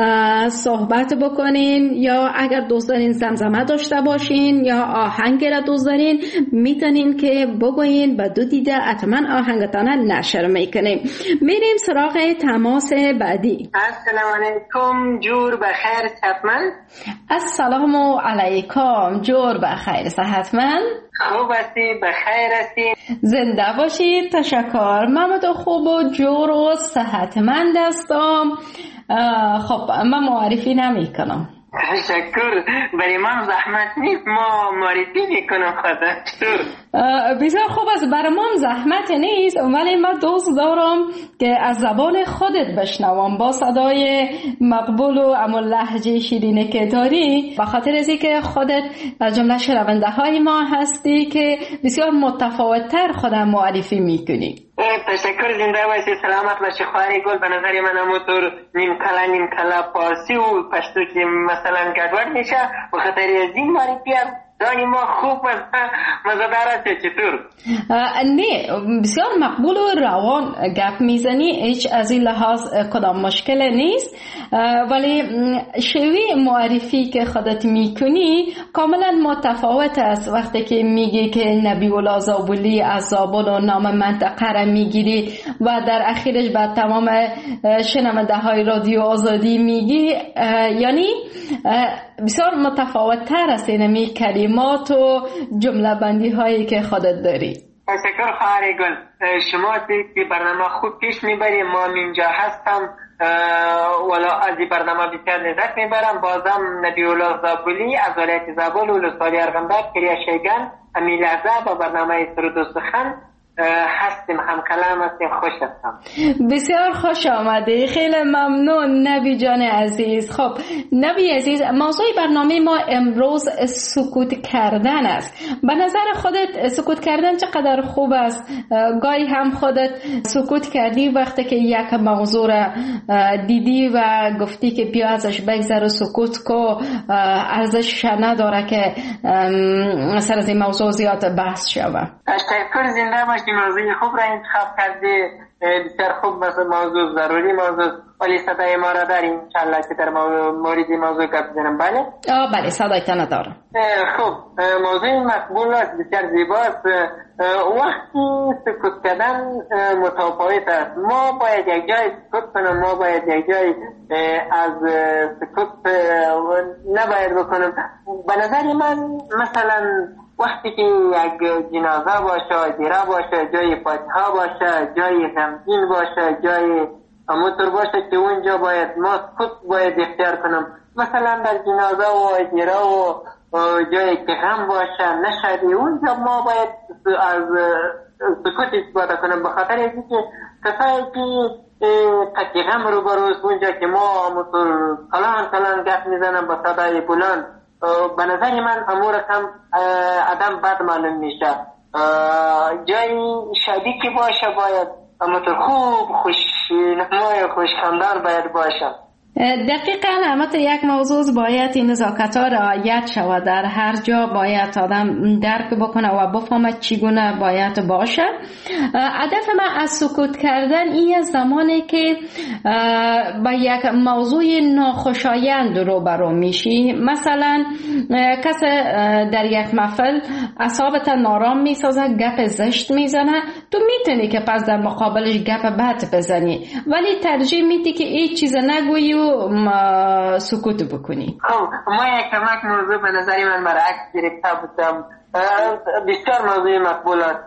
صحبت بکنین، یا اگر دوست دارین زمزمه داشته باشین یا آهنگ را دوست دارین میتونین که بگوین و دو دیده حتما آهنگتان نشر میکنیم. میریم سراغ تماس بعدی. السلام علیکم، جور بخیر صحتمند. السلام علیکم، جور بخیر صحتمند. خوب هستی؟ بخیر هستی؟ زنده باشید. تشکر. محمد خوب و جور و صحتمند هستم. خب من معرفی نمی کنم. تشکر. برای من زحمت نیست، ما معرفی میکنم. خدا بسیار خوب است. برای من زحمت نیست، ولی من دوست دارم که از زبان خودت بشنوم با صدای مقبول و اما لهجه شیرینه که داری، به خاطر از اینکه خودت از جمله شنونده های ما هستی که بسیار متفاوت‌تر خودم معرفی میکنی. تشکر. زنده باشی، سلامت باشی خواهری گل. به نظر من همونطور نیم کلا نیم کلا پارسی و پشتو که مثلا گدوار میشه، به خاطر از این معرفی هم دانی ما خوب مزدار است. چطور؟ نه، بسیار مقبول و روان گپ میزنی، هیچ از این لحاظ کدام مشکل نیست، ولی شیوه معرفی که خودت میکنی کاملا متفاوت است. وقتی که میگی که نبی الله زابلی از زابل و نام منطقه را میگیری و در اخیرش بعد تمام شنونده های رادیو آزادی میگی، یعنی بسیار متفاوت تر است اینمی کلمات و جمله بندی هایی که خودت داری. تشکر خواهر گل. شما که برنامه خوب پیش میبری، ما اینجا هستم ولا از این برنامه بسیار لذت میبرم. بازم نبی الله زابلی از ولایت زابل و ولسوالی ارغنداب کریا شیگان امی لحظه با برنامه سرود و سخن هستیم، هم کلام هستیم. خوش هستم. بسیار خوش آمده. خیلی ممنون نبی جان عزیز. خب نبی عزیز، موضوع برنامه ما امروز سکوت کردن است. به نظر خودت سکوت کردن چقدر خوب است؟ گاهی هم خودت سکوت کردی وقتی که یک موضوع را دیدی و گفتی که بیا ازش بگذر و سکوت کو، ارزش نداره که سر از این موضوع زیاد بحث شود. تشکر. زنده باشی. موضوع خوب را انتخاب کردی، بسیار خوب. مثلا موضوع ضروری موضوع، ولی صدای ما را داریم انشالله که در مورد موضوع گپ بزنم. بله آه بله، صدایتان دارم. خوب. موضوع مقبول است، بسیار زیباست. وقتی سکوت کردن متفاوت است. ما باید یک جای سکوت کنم، ما باید یک جای از سکوت نباید بکنم. به نظر من مثلا وقتی که یک جنازه باشه، دیره باشه، جای فاتحه باشه، جای غمگین باشه، جای همونطور باشه که اونجا باید ما سکوت باید اختیار کنم. مثلا در جنازه و دیره و جایی که غم باشه نشدی، اونجا ما باید از سکوت استفاده کنم. بخاطر اینکه کسایی که قطعی غم رو بروست اونجا که ما همونطور کلان کلان گفت میزنم با صدای بلند، به نظر من امور کم آدم بد معلوم میشه. جای شادی که باشه باید اما تو خوب خوشنمای خوشخندان باید باشه. دقیقاً البته یک موضوع باید این نزاکت ها رعایت شود. در هر جا باید آدم درک بکنه و بفهمه چگونه باید باشه. هدف من از سکوت کردن این زمانی که با یک موضوع ناخوشایند روبرو میشی، مثلا کس در یک محفل اعصابت نارام میسازه، گپ زشت میزنه، تو میتونی که پس در مقابلش گپ بد بزنی، ولی ترجیح میدی که هیچ چیز نگویی و سکوت بکنی. خب ما یک کمک موضوع به نظری من برعکس گرفته بودم. بسیار موضوع مقبول است.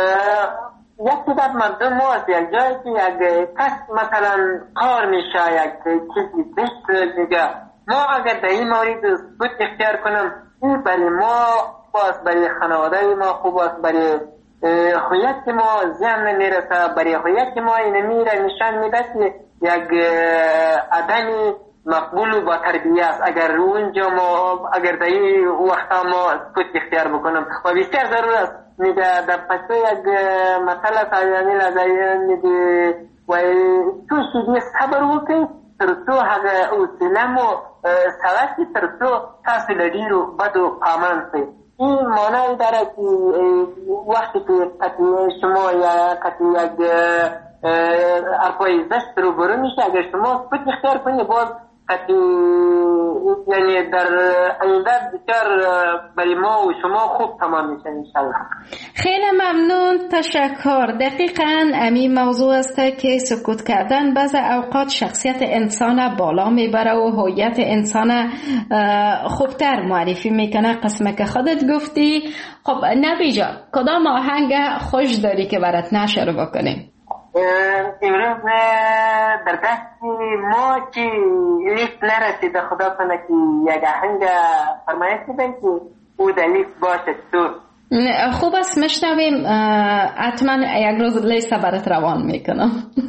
یک تعداد مردم ما از یک جایی که یک کس مثلا کار میشه یک چیزی بشت میگه، ما اگر در این مورد سکوت اختیار کنم این برای ما باز برای خانواده ما خوب است، برای خویت ما زیان نمیرسه، برای خویت ما این میره نشان میده که یک آدمی مقبول و با تربیه است. اگر اونجا ما اگر در این وقتا ما سکوت اختیار بکنم و بسیار ضرور است. میگه در پسته یک مسئله سایانی لازایی میگه و تو شدی صبر وکی ترسو هذا اوسلم و سواسی ترسو تاسی لدی رو بد و آمان سی. این معنی داره که وقتی که قطعی شما یا قطعی یک ارپای زشت رو برو میشه، اگر شما سکوت اختیار کنی باز قطعی یعنی در آینده بسیار برای ما و شما خوب تمام میشه انشالله. خیلی ممنون، تشکر. دقیقاً همین موضوع است که سکوت کردن بعض اوقات شخصیت انسان بالا میبره و هویت انسان خوبتر معرفی میکنه. قسمه که خودت گفتی. خب نبی جان، کدام آهنگ خوش داری که برات نشر بکنیم؟ امروز در دستی ما که لیست نرسیده، خدا کنه که یک آهنگ فرمایش بدن که او در لیست باشه. تو خوب است، میشنویم. حتما یک روز لیست برات روان میکنم.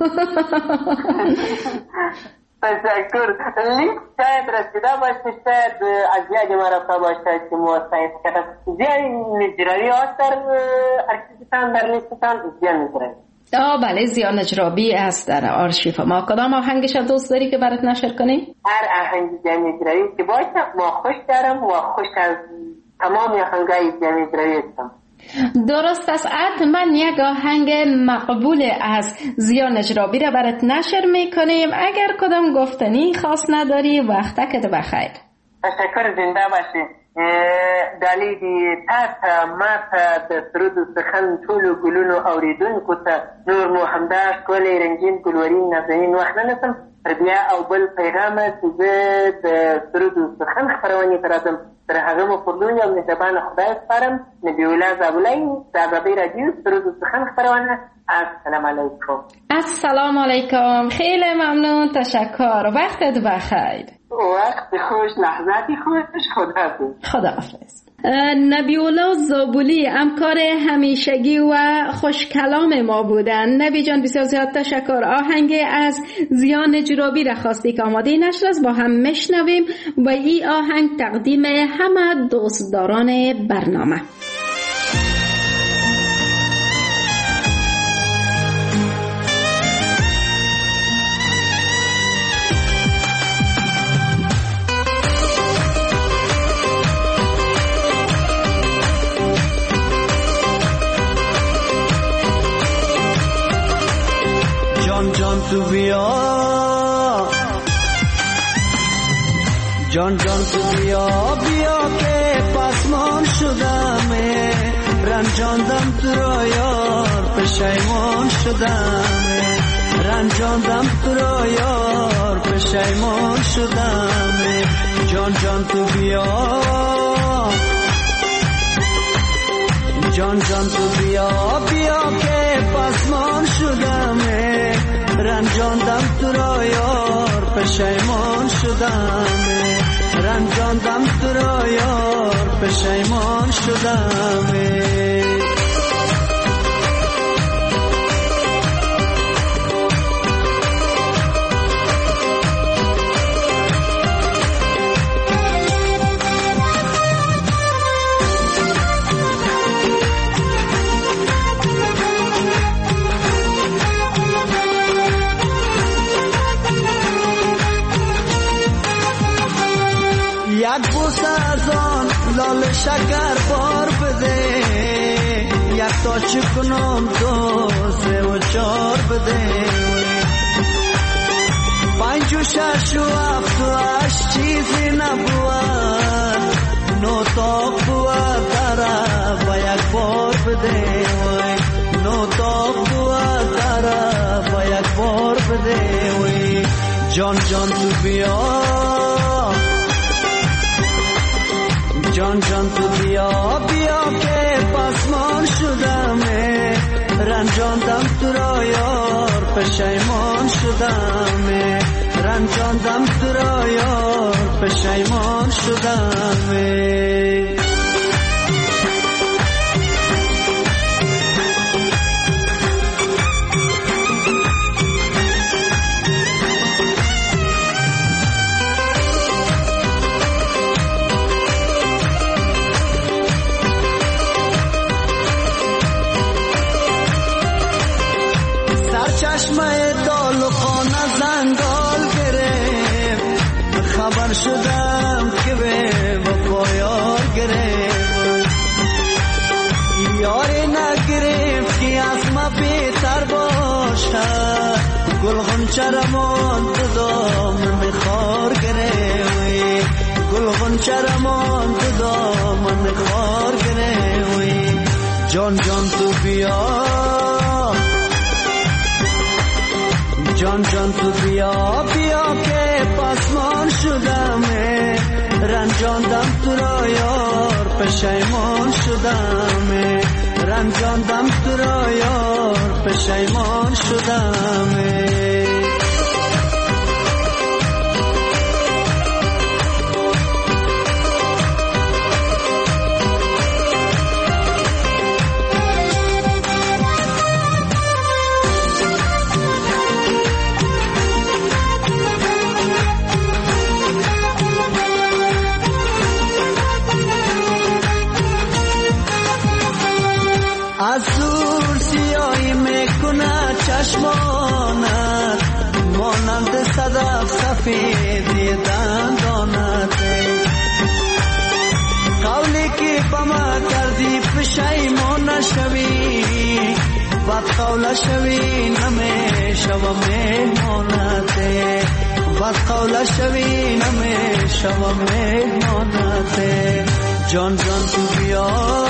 تشکر. لیست شاید رسیده باشه، شاید از یاد ما رفته باشه که ما سعی کردم. زیاد نجرایی هست در ارشیفتان، در لیستان زیاد نجرایی. آه بله، زیاد نجرابی است در آرشیف ما. کدام آهنگش دوست داری که برات نشر کنیم؟ هر آهنگ زیاد نجرایی که باشه ما خوش دارم و خوش از تمام آهنگای زیاد نجرایی هستم. درست است. حتما یک آهنگ مقبول از زیاد نجرابی را برات نشر میکنیم. اگر کدام گفتنی خاص نداری وقتت بخیر. تشکر، زنده باشی. دلیدی تاتا ماتا د سرود و سخن طول و گلون و اوریدون کتا نور محمداش کلی رنگین گلورین نازنین وقت ننسم تربیه او بل پیغامه که زه د سرود و سخن خبروانی ترادم در هغه مفردون یا مهربان خدای سپارم. نبی اولا زابولای د آزادی رادیو سرود و سخن خبروانه. السلام علیکم. السلام علیکم. خیلی ممنون، تشکر. وقتت بخیر. وقت خوش، لحظاتی خوش. خداحافظ. خداحافظ. نبی الله زابولی همکار همیشگی و خوش کلام ما بودن. نبی جان بسیار زیاد تشکر. آهنگ از زیاد نجرابی را خواستی که آماده نشر است، با هم میشنویم و این آهنگ تقدیم همه دوستداران برنامه. تو بیا جان جان تو بیا بیا که پسمان شدم، رنجاندم تو را یار پشیمان شدم، رنجاندم تو را یار پشیمان شدم. جان جان تو بیا جان جان تو بیا بیا که پسمان شدم، رنجاندم تو را یار پشیمان شدم، رنجاندم تو را یار پشیمان شدم. شکر بار بده، یک تا چکنم دو سه و چار بده، پنج و شش و هفت و هشت چیزی نبود، نو تا بود طرف و یک بار بده، نو تا بود طرف و یک بار بده. جان جان تو بیا، جان جان تو بیا بیا که پسمان شدمه، رنجاندم تو را یار پشیمان شدمه، رنجاندم تو را یار پشیمان شدمه. چشمه دال و خانه زنگال گرفت، خبر شدم که به وفا یار گرفت، یاری نگرفت که از ما بهتر باشد، گل غنچه رمان تو دامن خار گرفت، گل غنچه رمان تو دامن خار گرفت. جان جان تو بیا، جان جان تو بیا بیا که پسمان شدمه، رنجاندم تو را یار پشیمان شدمه، رنجاندم تو را یار پشیمان شدمه. از دور سیاهی میکنه چشمانت، مانند صدف سفیدی دندانت، قولی که بما کردی پشیمان نشوی، بد قول شوی نمیشو مهمانت، بد قول شوی نمیشو مهمانت. جان جان تو بیا،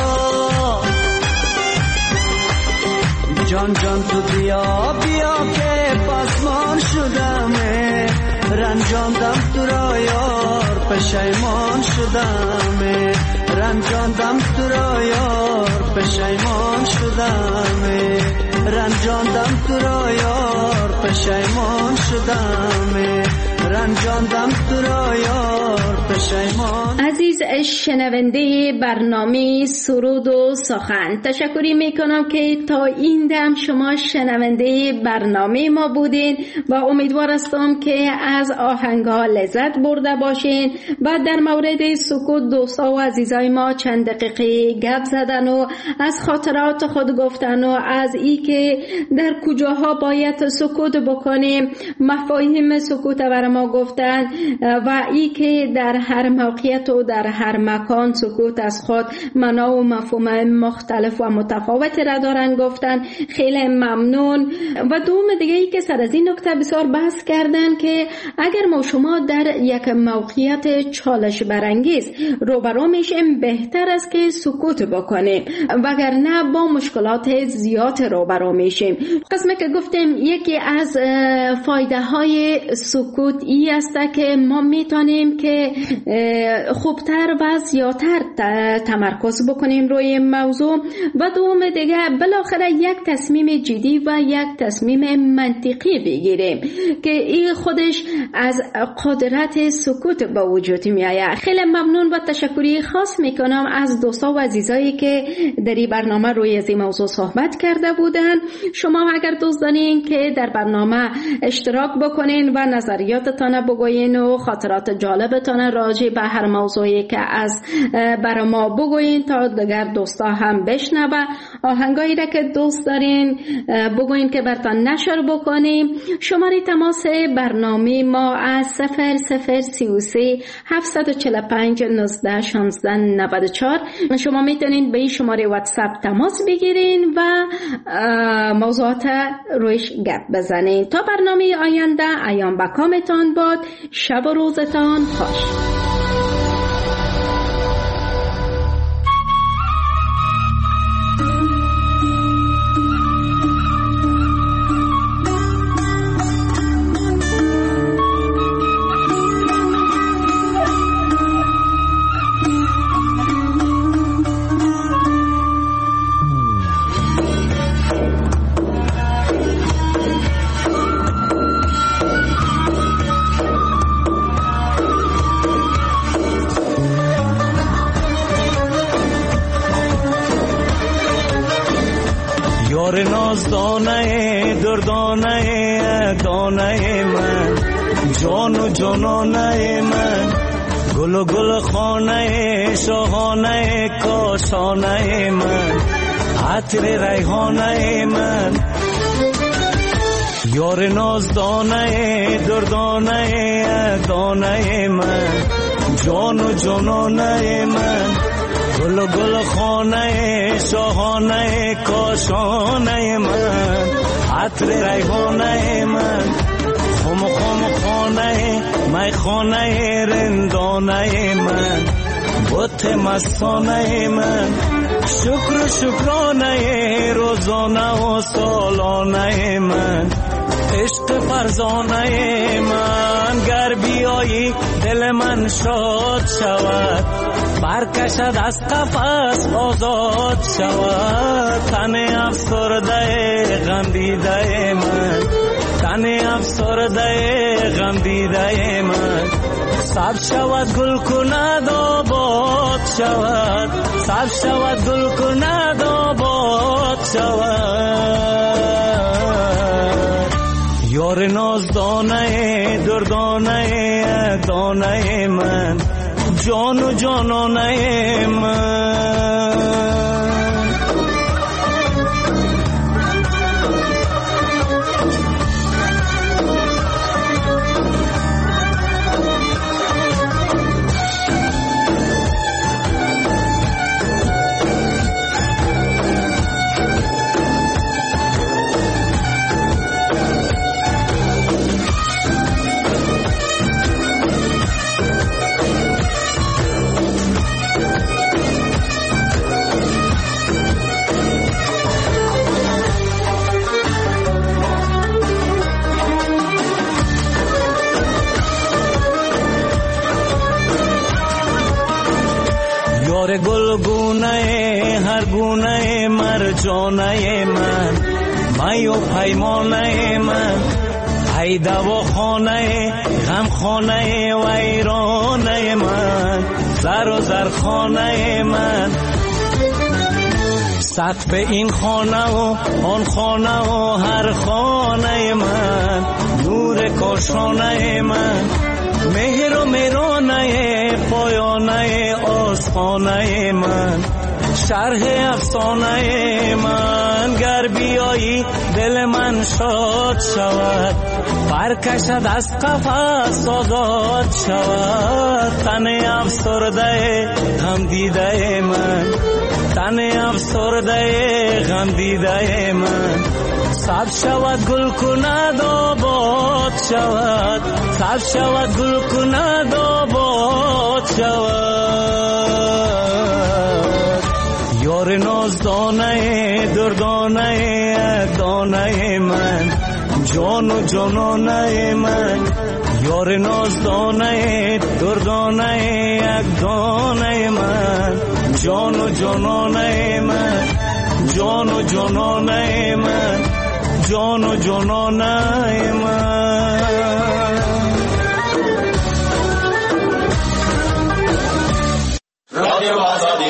جان جان تو بیا بیا که پسمان شدمه، رنجاندم تو را یار پشیمان شدمه، رنجاندم تو را یار پشیمان شدمه، رنجاندم تو را یار پشیمان شدمه، رنجاندم تو را یار پشیمان. عزیز شنونده برنامه سرود و سخن، تشکری میکنم که تا این دم شما شنونده برنامه ما بودین و امیدوار هستم که از آهنگها لذت برده باشین و در مورد سکوت دوستا و عزیزای ما چند دقیقه گپ زدن و از خاطرات خود گفتن و از ای که در کجاها باید سکوت بکنیم، مفاهیم سکوت بر ما گفتن و ای که در هر موقعیت و در هر مکان سکوت از خود معنا و مفهوم مختلف و متفاوت را دارن گفتن. خیلی ممنون. و دوم دیگه ای که سر از این نکته بسیار بحث کردن که اگر ما شما در یک موقعیت چالش برانگیز روبرو میشیم بهتر است که سکوت بکنیم وگرنه با مشکلات زیاد روبرو میشیم. قسمه که گفتیم یکی از فایده های سکوت ای است که ما میتونیم که خوبتر و زیادتر تمرکز بکنیم روی موضوع و دوم دیگه بالاخره یک تصمیم جدی و یک تصمیم منطقی بگیریم که این خودش از قدرت سکوت به وجود می آید. خیلی ممنون و تشکری خاص میکنم از دوستا و عزیزایی که در این برنامه روی از این موضوع صحبت کرده بودن. شما اگر دوست دارین که در برنامه اشتراک بکنین و نظریاتتان بگوین و خاطرات جالبتان را راجع به هر موضوعی که از برای ما بگوین تا دیگر دوستا هم بشنوه. آهنگایی را که دوست دارین بگوین که براتون نشر بکنیم. شماره تماس برنامه ما از صفر صفر سی و سه هفتصد و چهل و پنج نوزده شانزده نود و چهار. شما میتونین به این شماره واتساپ تماس بگیرین و موضوعات رویش گپ بزنین. تا برنامه آینده ایام بکامتان باد. شب و روزتان خوش. دانه دردانه دانه من، جان و جانانه من، گل و گل خانه شاهانه کاشانه من، عطر ریحانه من، یار نازدانه دردانه دانه من، جان و جانانه من، گل و گل خانه شاهانه کاشانه من، عطر ریحانه من، خم خم خانه می خانه رندانه من، بت مستانه من، شکر و شکرانه روزانه و سالانه من، عشق فرزانه من، گر بیایی دل من شاد شود، برکشد از قفس آزاد شود، تن افسرده غم دیده من، تن افسرده غم دیده من، سبز شود گل کند آباد شود، سبز شود گل کند آباد شود، یار نازدانه دردانه دانه من، جان و جانانه من. گلگونه هر گونه مرجانه من، می و پیمانه من، ای دواخانه غم خانه ویرانه من، زر و زرخانه من، سقف این خانه و آن خانه و هر خانه من، نور کاشانه من، مهر و مهرانه پایانه آستانه من، شرح افسانه من، گر بیایی دل من شاد شود، برکشد از قفس آزاد شود، تن افسرده غم دیده من، تن افسرده غم دیده من، سبز شود گل کند آباد شود، سبز شود گل کند آباد شود، یار نازدانه دردانه دانه من، جان و جانانه من، یار نازدانه دردانه یک دانه من، جان و جانانه من، جان و جانانه من، جان و جانانه من. رادیو آزادی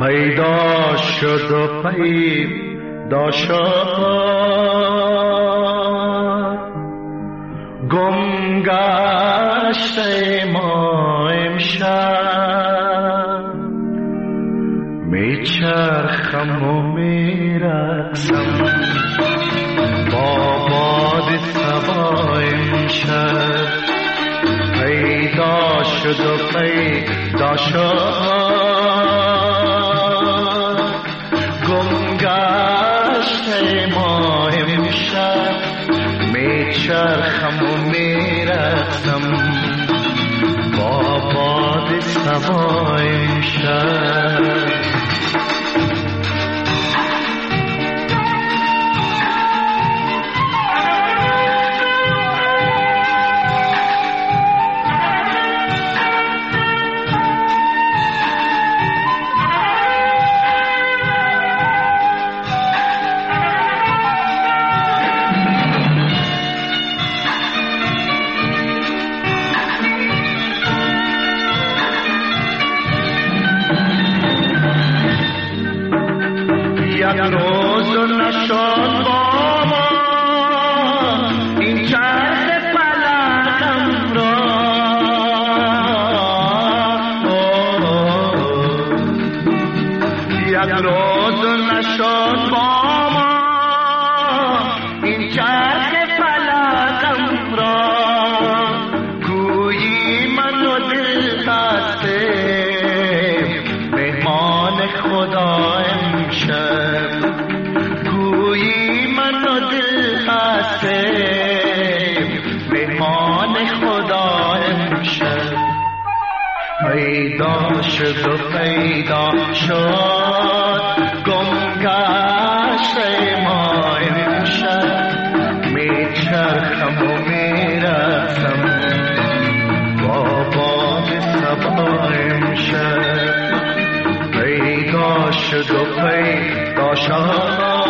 پیدا شد و پیدا شد گم گشت ما امشب میچرخم و میرقصم با باد صبا امشب پیدا شد و پیدا شد گم گشت ما امشب میچرخم و میرقصم با باد صبا امشب یک روز نشد با ما این چرخ فلکم را یک روز نشد با ما این چرخ فلکم را گویی من و دل بسته مهمان خدا امشب مهمان خدا امشب پیدا شد و پیدا شد گم گشت ما امشب میچرخم و میرقصم با باد صبا امشب پیدا شد و پیدا شد